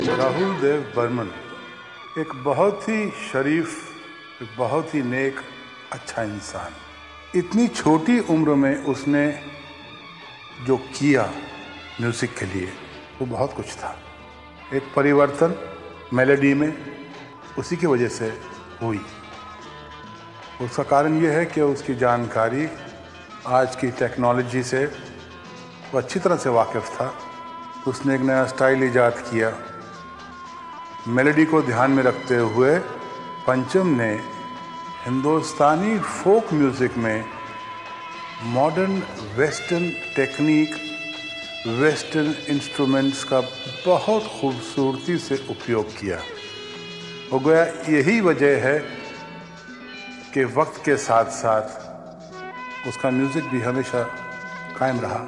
राहुल देव बर्मन एक बहुत ही शरीफ, एक बहुत ही नेक, अच्छा इंसान। इतनी छोटी उम्र में उसने जो किया म्यूज़िक के लिए वो बहुत कुछ था। एक परिवर्तन मेलोडी में उसी की वजह से हुई। उसका कारण ये है कि उसकी जानकारी आज की टेक्नोलॉजी से वो अच्छी तरह से वाकिफ़ था। उसने एक नया स्टाइल ईजाद किया। मेलोडी को ध्यान में रखते हुए पंचम ने हिंदुस्तानी फोक म्यूज़िक में modern western technique, western instruments का बहुत खूबसूरती से उपयोग किया। हो गया यही वजह है कि वक्त के साथ साथ उसका म्यूज़िक भी हमेशा कायम रहा।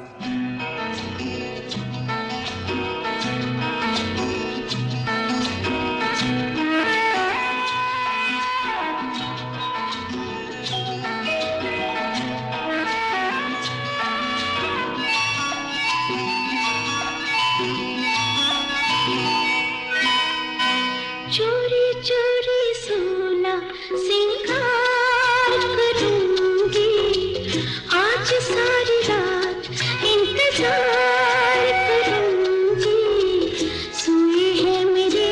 चोरी चोरी सोना सिंगार करूंगी, आज सारी रात इंतजार करूंगी। सोए है मेरे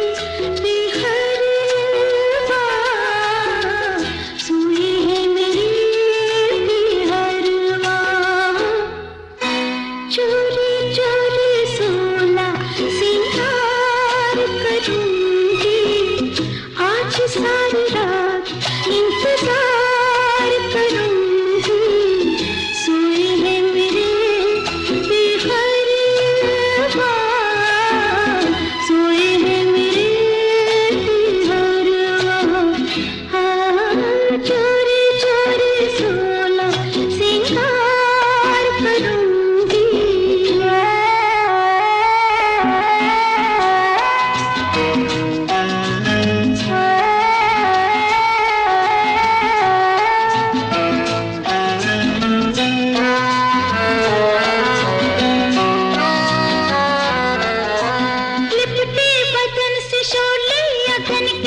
बेहरवा, सोए है मेरे बेहरवा। चोरी चोरी सोना सिंगार करूंगी, आज सारी रात इंतजार करूंगी। सोए है मेरे बेहरवा, सोए है मेरे बेहरवा। हाँ, चोरी चोरी सोना सिंगार करूंगी। लिपटे बदन से शोले अगन